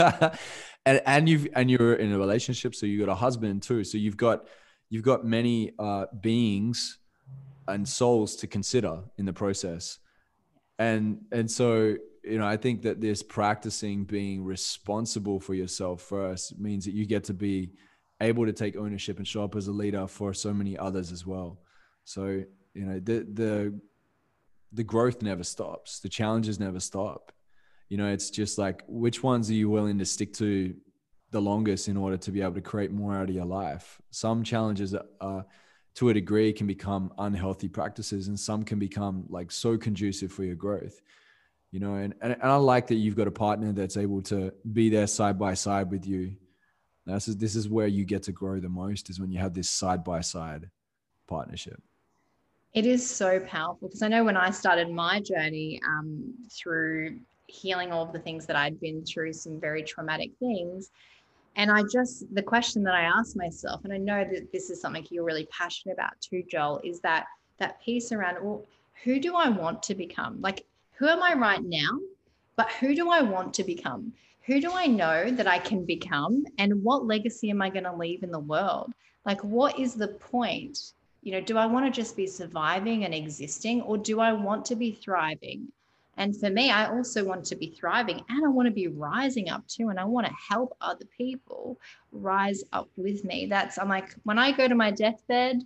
And and you've and you're in a relationship, so you got a husband too. So you've got you've got many uh, beings and souls to consider in the process. And and so you know, I think that this practicing being responsible for yourself first means that you get to be able to take ownership and show up as a leader for so many others as well. So you know, the the the growth never stops. The challenges never stop. You know, it's just like, which ones are you willing to stick to the longest in order to be able to create more out of your life? Some challenges are, to a degree, can become unhealthy practices, and some can become like so conducive for your growth. you know, and, and, and I like that you've got a partner that's able to be there side by side with you. This is, this is where you get to grow the most, is when you have this side by side partnership. It is so powerful, because I know when I started my journey um, through healing all of the things that I'd been through, some very traumatic things. And I just, the question that I asked myself, and I know that this is something you're really passionate about too, Joel, is that that piece around, well, who do I want to become? Like, who am I right now? But who do I want to become? Who do I know that I can become? And what legacy am I going to leave in the world? Like, what is the point? You know, do I want to just be surviving and existing, or do I want to be thriving? And for me, I also want to be thriving, and I want to be rising up too. And I want to help other people rise up with me. That's, I'm like, when I go to my deathbed,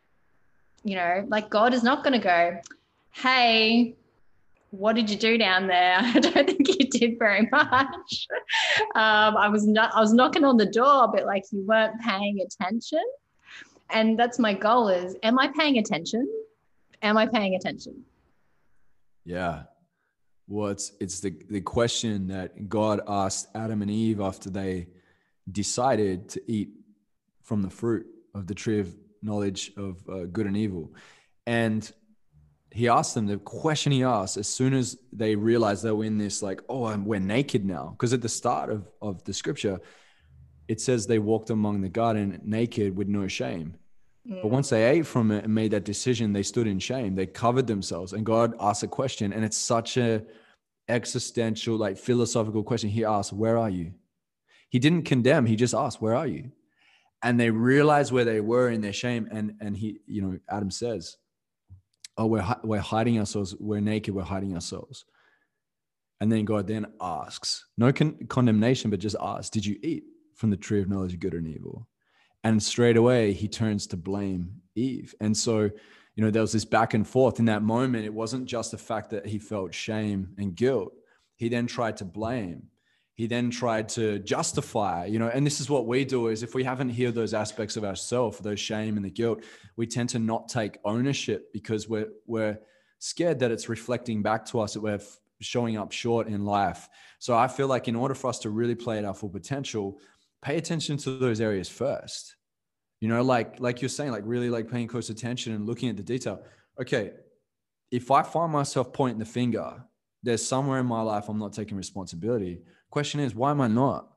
you know, like, God is not going to go, hey, what did you do down there? I don't think you did very much. um, I was not, I was knocking on the door, but like, you weren't paying attention. And that's my goal is, am I paying attention? Am I paying attention? Yeah. Well, it's, it's the, the question that God asked Adam and Eve after they decided to eat from the fruit of the tree of knowledge of uh, good and evil. And he asked them, the question he asked, as soon as they realized they were in this, like, oh, we're naked now. Because at the start of, of the scripture, it says they walked among the garden naked with no shame. Mm. But once they ate from it and made that decision, they stood in shame. They covered themselves. And God asked a question. And it's such a existential, like philosophical question. He asked, where are you? He didn't condemn. He just asked, where are you? And they realized where they were in their shame. And, and he, you know, Adam says, oh, we're, we're hiding ourselves. We're naked. We're hiding ourselves. And then God then asks, no con- condemnation, but just asks, did you eat from the tree of knowledge of good and evil? And straight away he turns to blame Eve. And so, you know, there was this back and forth in that moment. It wasn't just the fact that he felt shame and guilt. He then tried to blame. He then tried to justify, you know, and this is what we do, is if we haven't healed those aspects of ourselves, those shame and the guilt, we tend to not take ownership because we're, we're scared that it's reflecting back to us, that we're showing up short in life. So I feel like in order for us to really play at our full potential, pay attention to those areas first. You know, like, like you're saying, like really like paying close attention and looking at the detail. Okay, if I find myself pointing the finger, there's somewhere in my life I'm not taking responsibility. Question is, why am I not?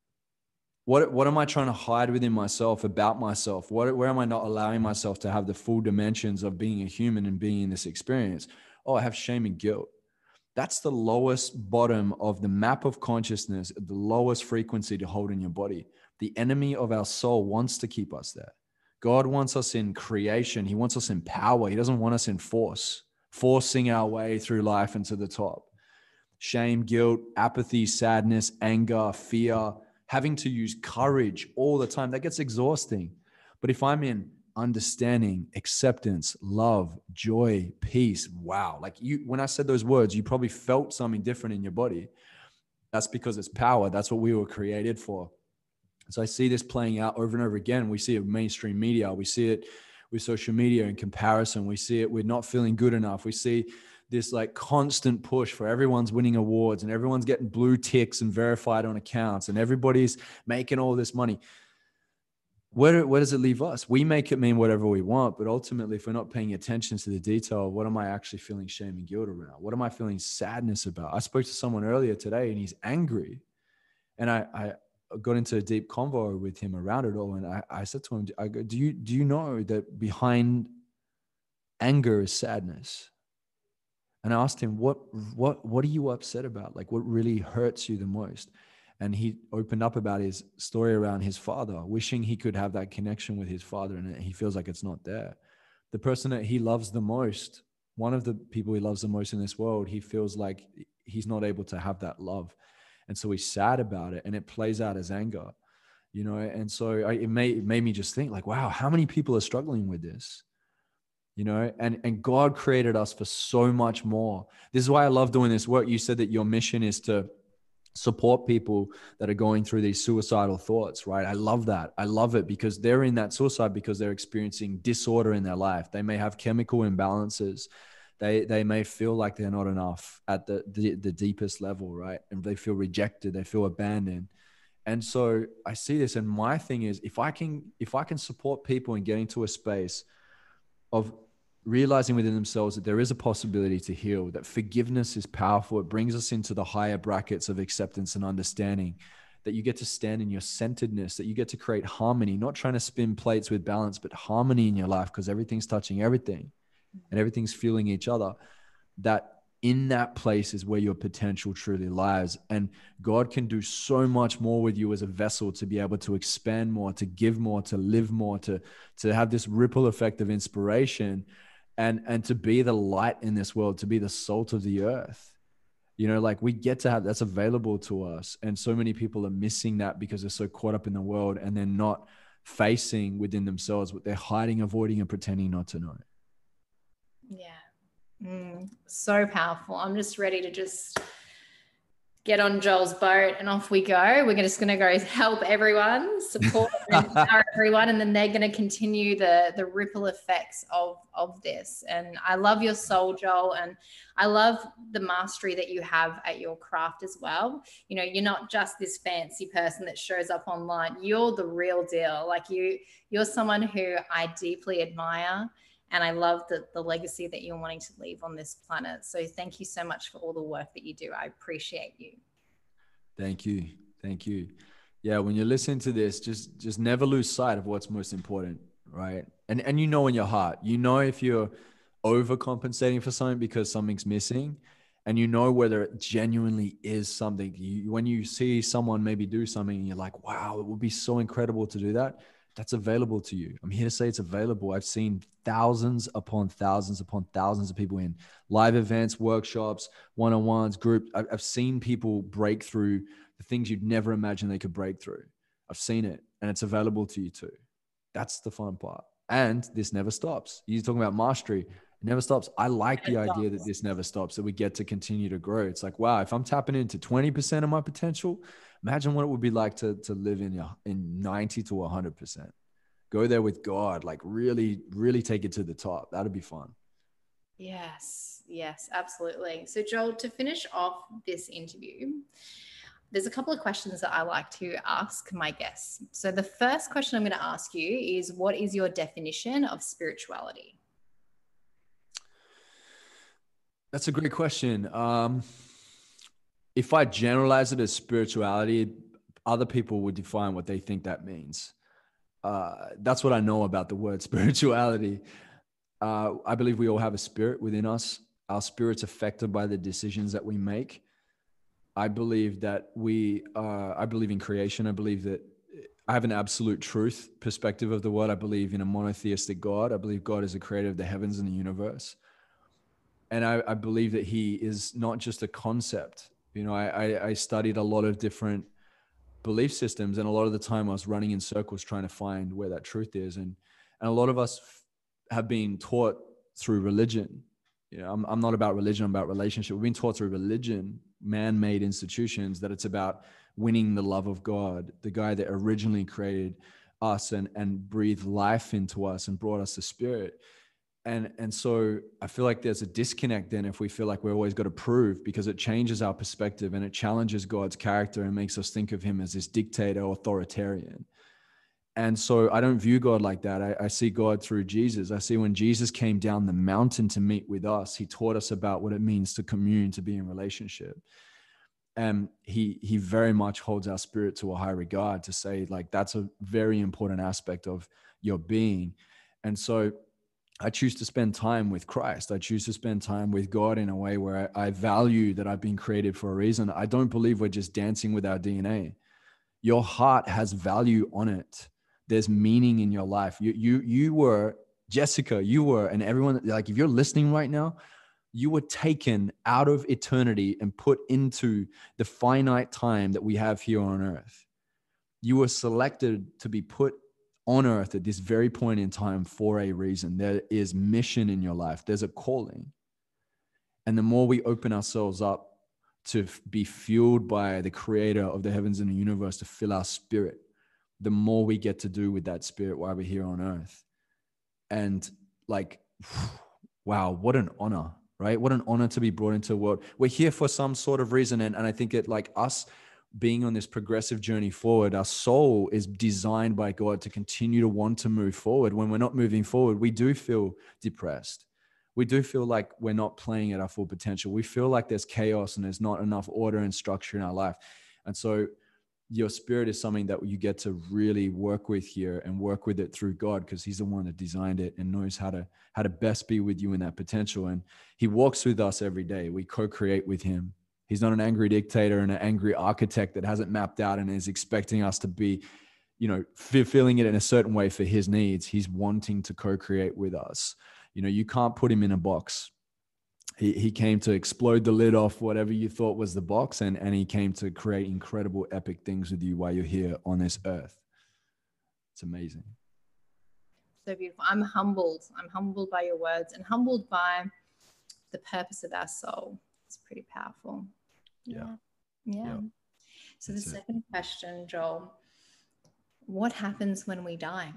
What, what am I trying to hide within myself about myself? What, where am I not allowing myself to have the full dimensions of being a human and being in this experience? Oh, I have shame and guilt. That's the lowest bottom of the map of consciousness, the lowest frequency to hold in your body. The enemy of our soul wants to keep us there. God wants us in creation. He wants us in power. He doesn't want us in force, forcing our way through life and to the top. Shame, guilt, apathy, sadness, anger, fear, having to use courage all the time, that gets exhausting. But if I'm in understanding, acceptance, love, joy, peace, wow. Like you, when I said those words, you probably felt something different in your body. That's because it's power. That's what we were created for. So I see this playing out over and over again. We see it in mainstream media. We see it with social media in comparison. We see it with not feeling good enough. We see this like constant push for everyone's winning awards and everyone's getting blue ticks and verified on accounts and everybody's making all this money. Where, where does it leave us? We make it mean whatever we want, but ultimately, if we're not paying attention to the detail, what am I actually feeling shame and guilt around? What am I feeling sadness about? I spoke to someone earlier today and he's angry. And I, I got into a deep convo with him around it all. And I, I said to him, I go, do you, do you know that behind anger is sadness? And I asked him, what, what, what are you upset about? Like, what really hurts you the most? And he opened up about his story around his father, wishing he could have that connection with his father. And he feels like it's not there. The person that he loves the most, one of the people he loves the most in this world, he feels like he's not able to have that love. And so he's sad about it, and it plays out as anger, you know? And so I, it, made, it made me just think like, wow, how many people are struggling with this? You know, and, and God created us for so much more. This is why I love doing this work. You said that your mission is to support people that are going through these suicidal thoughts, right? I love that. I love it because they're in that suicide because they're experiencing disorder in their life. They may have chemical imbalances. They they may feel like they're not enough at the, the the deepest level, right? And they feel rejected, they feel abandoned. And so I see this, and my thing is, if I can if I can support people in getting to a space of realizing within themselves that there is a possibility to heal, that forgiveness is powerful, it brings us into the higher brackets of acceptance and understanding, that you get to stand in your centeredness, that you get to create harmony, not trying to spin plates with balance, but harmony in your life, because everything's touching everything and everything's fueling each other. That in that place is where your potential truly lies. And God can do so much more with you as a vessel to be able to expand more, to give more, to live more, to, to have this ripple effect of inspiration, and, and to be the light in this world, to be the salt of the earth. You know, like we get to have, that's available to us. And so many people are missing that because they're so caught up in the world, and they're not facing within themselves what they're hiding, avoiding, and pretending not to know. Yeah. Mm, so powerful. I'm just ready to just get on Joel's boat and off we go. We're just going to go help everyone, support and empower everyone, and then they're going to continue the the ripple effects of of this. And I love your soul, Joel, and I love the mastery that you have at your craft as well. You know, you're not just this fancy person that shows up online. You're the real deal. Like you, you're someone who I deeply admire. And I love the, the legacy that you're wanting to leave on this planet. So thank you so much for all the work that you do. I appreciate you. Thank you. Thank you. Yeah, when you're listening to this, just just never lose sight of what's most important, right? And and you know in your heart, you know if you're overcompensating for something because something's missing, and you know whether it genuinely is something. You, when you see someone maybe do something and you're like, wow, it would be so incredible to do that. That's available to you. I'm here to say it's available. I've seen thousands upon thousands upon thousands of people in live events, workshops, one-on-ones, group. I've seen people break through the things you'd never imagine they could break through. I've seen it, and it's available to you too. That's the fun part. And this never stops. You're talking about mastery. It never stops. I like the idea that this never stops, that we get to continue to grow. It's like, wow, if I'm tapping into twenty percent of my potential, imagine what it would be like to, to live in, in ninety to one hundred percent. Go there with God, like really, really take it to the top. That'd be fun. Yes, yes, absolutely. So Joel, to finish off this interview, there's a couple of questions that I like to ask my guests. So the first question I'm going to ask you is, what is your definition of spirituality? That's a great question. Um, if I generalize it as spirituality, other people would define what they think that means. Uh, that's what I know about the word spirituality. Uh, I believe we all have a spirit within us. Our spirit's affected by the decisions that we make. I believe that we, uh, I believe in creation. I believe that I have an absolute truth perspective of the world. I believe in a monotheistic God. I believe God is the creator of the heavens and the universe. And I, I believe that he is not just a concept. You know, I, I, I studied a lot of different belief systems, and a lot of the time I was running in circles trying to find where that truth is. And, and a lot of us f- have been taught through religion. You know, I'm, I'm not about religion, I'm about relationship. We've been taught through religion, man-made institutions, that it's about winning the love of God, the guy that originally created us and, and breathed life into us and brought us the spirit. And, and so I feel like there's a disconnect then if we feel like we're always got to prove, because it changes our perspective and it challenges God's character and makes us think of him as this dictator, authoritarian. And so I don't view God like that. I, I see God through Jesus. I see when Jesus came down the mountain to meet with us, he taught us about what it means to commune, to be in relationship. And he, he very much holds our spirit to a high regard, to say like, that's a very important aspect of your being. And so I choose to spend time with Christ. I choose to spend time with God in a way where I, I value that I've been created for a reason. I don't believe we're just dancing with our D N A. Your heart has value on it. There's meaning in your life. You, you, you were, Jessica, you were, and everyone, like if you're listening right now, you were taken out of eternity and put into the finite time that we have here on earth. You were selected to be put on earth at this very point in time for a reason. There is mission in your life. There's a calling. And the more we open ourselves up to be fueled by the creator of the heavens and the universe to fill our spirit, the more we get to do with that spirit while we're here on earth. And like, wow, what an honor. right? What an honor to be brought into the world. We're here for some sort of reason. And, and I think it like us being on this progressive journey forward, our soul is designed by God to continue to want to move forward. When we're not moving forward, we do feel depressed. We do feel like we're not playing at our full potential. We feel like there's chaos and there's not enough order and structure in our life. And so your spirit is something that you get to really work with here and work with it through God, because he's the one that designed it and knows how to, how to best be with you in that potential. And he walks with us every day. We co-create with him. He's not an angry dictator and an angry architect that hasn't mapped out and is expecting us to be, you know, fulfilling it in a certain way for his needs. He's wanting to co-create with us. You know, you can't put him in a box. He, he came to explode the lid off whatever you thought was the box, and, and he came to create incredible, epic things with you while you're here on this earth. It's amazing. So beautiful. I'm humbled. I'm humbled by your words and humbled by the purpose of our soul. It's pretty powerful. Yeah. Yeah. yeah. So That's the second it. question, Joel, what happens when we die?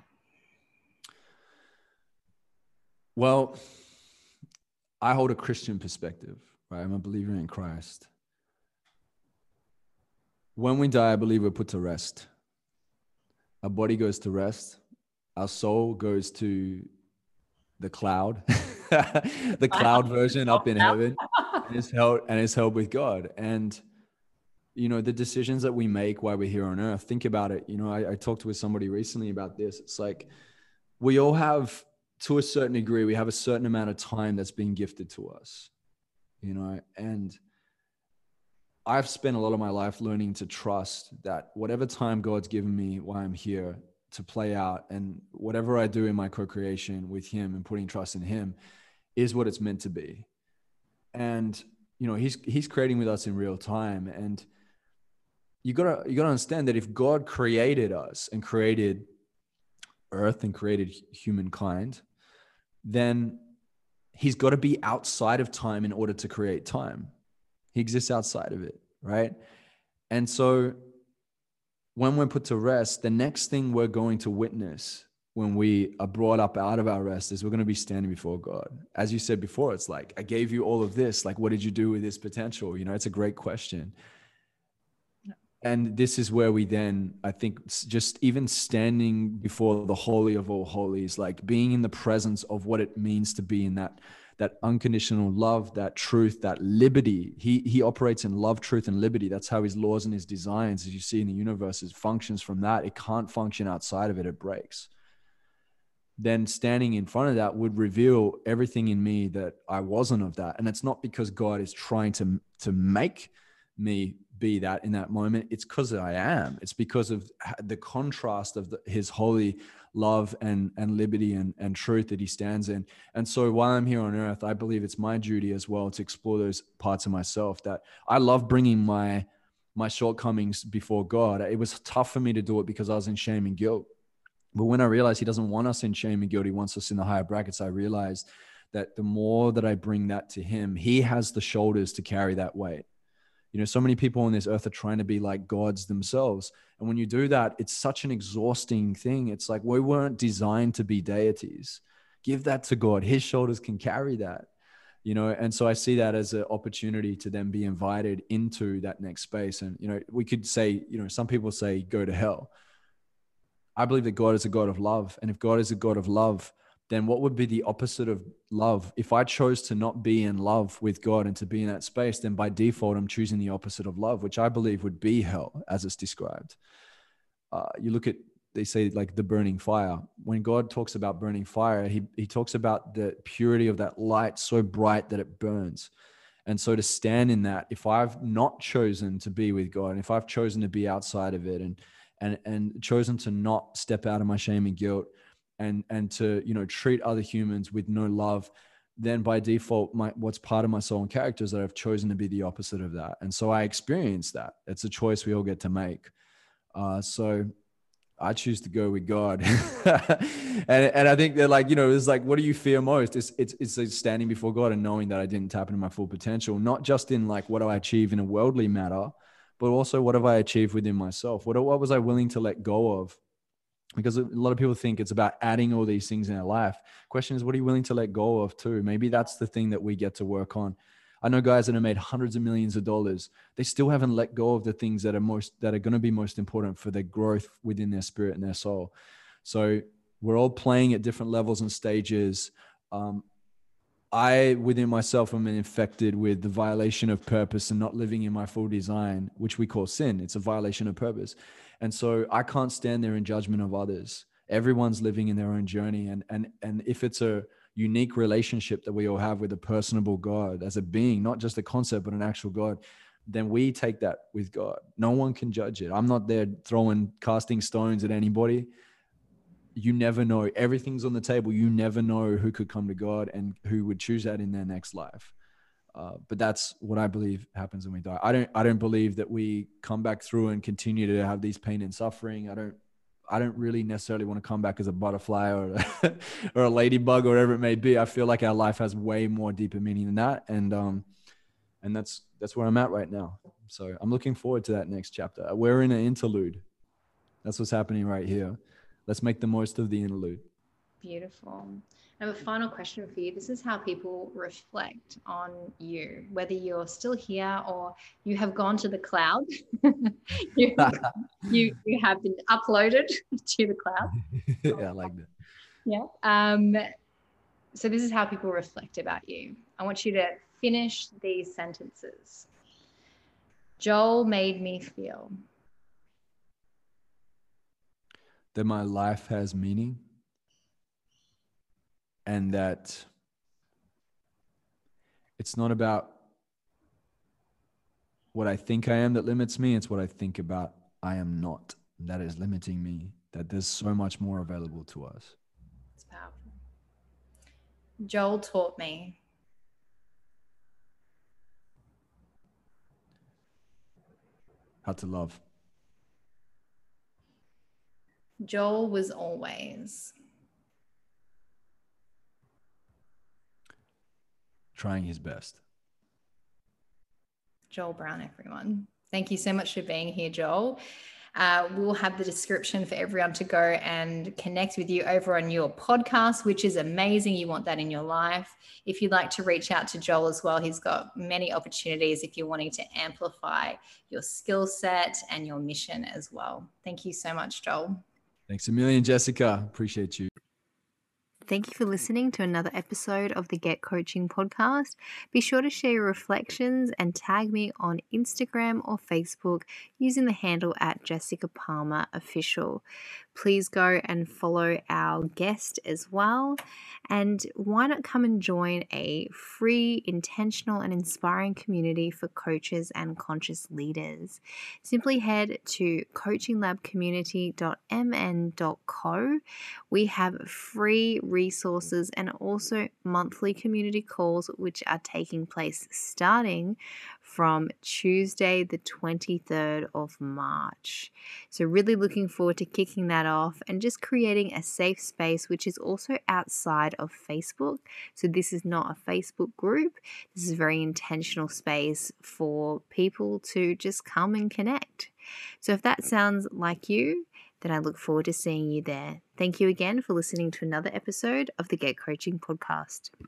Well, I hold a Christian perspective, right? I'm a believer in Christ. When we die, I believe we're put to rest. Our body goes to rest. Our soul goes to the cloud, the cloud version up in heaven, and is held and is held with God. And you know, the decisions that we make while we're here on earth, think about it. You know, I, I talked with somebody recently about this. It's like we all have, to a certain degree, we have a certain amount of time that's been gifted to us, you know, and I've spent a lot of my life learning to trust that whatever time God's given me while I'm here to play out, and whatever I do in my co-creation with him and putting trust in him, is what it's meant to be. And, you know, he's, he's creating with us in real time. And you gotta, you gotta understand that if God created us and created earth and created humankind, then he's got to be outside of time in order to create time. He exists outside of it, right? And so when we're put to rest, the next thing we're going to witness when we are brought up out of our rest is we're going to be standing before God. As you said before, it's like, I gave you all of this. Like, what did you do with this potential? You know, it's a great question. And this is where we then, I think, just even standing before the Holy of all holies, like being in the presence of what it means to be in that, that unconditional love, that truth, that liberty. He, he operates in love, truth, and liberty. That's how his laws and his designs, as you see in the universe, is functions from that. It can't function outside of it. It breaks. Then standing in front of that would reveal everything in me that I wasn't of that. And it's not because God is trying to, to make me be that in that moment. It's because I am. It's because of the contrast of the, his holy love and, and liberty and, and truth that he stands in. And so while I'm here on earth, I believe it's my duty as well to explore those parts of myself that I love bringing my, my shortcomings before God. It was tough for me to do it because I was in shame and guilt. But when I realized he doesn't want us in shame and guilt, he wants us in the higher brackets, I realized that the more that I bring that to him, he has the shoulders to carry that weight. You know, so many people on this earth are trying to be like gods themselves. And when you do that, it's such an exhausting thing. It's like, we weren't designed to be deities. Give that to God. His shoulders can carry that, you know? And so I see that as an opportunity to then be invited into that next space. And, you know, we could say, you know, some people say, go to hell. I believe that God is a God of love. And if God is a God of love, then what would be the opposite of love? If I chose to not be in love with God and to be in that space, then by default, I'm choosing the opposite of love, which I believe would be hell as it's described. Uh, you look at, they say like the burning fire. When God talks about burning fire, he, he talks about the purity of that light so bright that it burns. And so to stand in that, if I've not chosen to be with God, and if I've chosen to be outside of it and, and, and chosen to not step out of my shame and guilt, and and to, you know, treat other humans with no love, then by default, my what's part of my soul and character is that I've chosen to be the opposite of that. And so I experience that. It's a choice we all get to make. Uh, so I choose to go with God. and and I think that, like, you know, it's like, what do you fear most? It's, it's, it's like standing before God and knowing that I didn't tap into my full potential, not just in like, what do I achieve in a worldly matter, but also what have I achieved within myself? What, what was I willing to let go of because a lot of people think it's about adding all these things in our life. Question is, what are you willing to let go of too? Maybe that's the thing that we get to work on. I know guys that have made hundreds of millions of dollars. They still haven't let go of the things that are most, that are going to be most important for their growth within their spirit and their soul. So we're all playing at different levels and stages. Um, I, within myself, am infected with the violation of purpose and not living in my full design, which we call sin. It's a violation of purpose. And so I can't stand there in judgment of others. Everyone's living in their own journey. And, and, and if it's a unique relationship that we all have with a personable God as a being, not just a concept, but an actual God, then we take that with God. No one can judge it. I'm not there throwing, casting stones at anybody. You never know. Everything's on the table. You never know who could come to God and who would choose that in their next life. Uh, but that's what I believe happens when we die. I don't, I don't believe that we come back through and continue to have these pain and suffering. I don't, I don't really necessarily want to come back as a butterfly or a, or a ladybug or whatever it may be. I feel like our life has way more deeper meaning than that. And, um, and that's, that's where I'm at right now. So I'm looking forward to that next chapter. We're in an interlude. That's what's happening right here. Let's make the most of the interlude. Beautiful. I have a final question for you. This is how people reflect on you, whether you're still here or you have gone to the cloud. you, you, you have been uploaded to the cloud. Yeah, I like that. Yeah. Um, so this is how people reflect about you. I want you to finish these sentences. Joel made me feel that my life has meaning, and that it's not about what I think I am that limits me. It's what I think about I am not that is limiting me, that there's so much more available to us. It's powerful. Joel taught me how to love. Joel was always trying his best. Joel Brown, everyone. Thank you so much for being here, Joel. Uh, we'll have the description for everyone to go and connect with you over on your podcast, which is amazing. You want that in your life. If you'd like to reach out to Joel as well, he's got many opportunities if you're wanting to amplify your skill set and your mission as well. Thank you so much, Joel. Thanks a million, Jessica. Appreciate you. Thank you for listening to another episode of the Get Coaching podcast. Be sure to share your reflections and tag me on Instagram or Facebook using the handle at Jessica Palmer Official. Please go and follow our guest as well. And why not come and join a free, intentional, and inspiring community for coaches and conscious leaders? Simply head to coaching lab community dot m n dot co. We have free resources and also monthly community calls, which are taking place starting from Tuesday, the twenty-third of March. So really looking forward to kicking that off and just creating a safe space, which is also outside of Facebook. So this is not a Facebook group. This is a very intentional space for people to just come and connect. So if that sounds like you, then I look forward to seeing you there. Thank you again for listening to another episode of the Get Coaching podcast.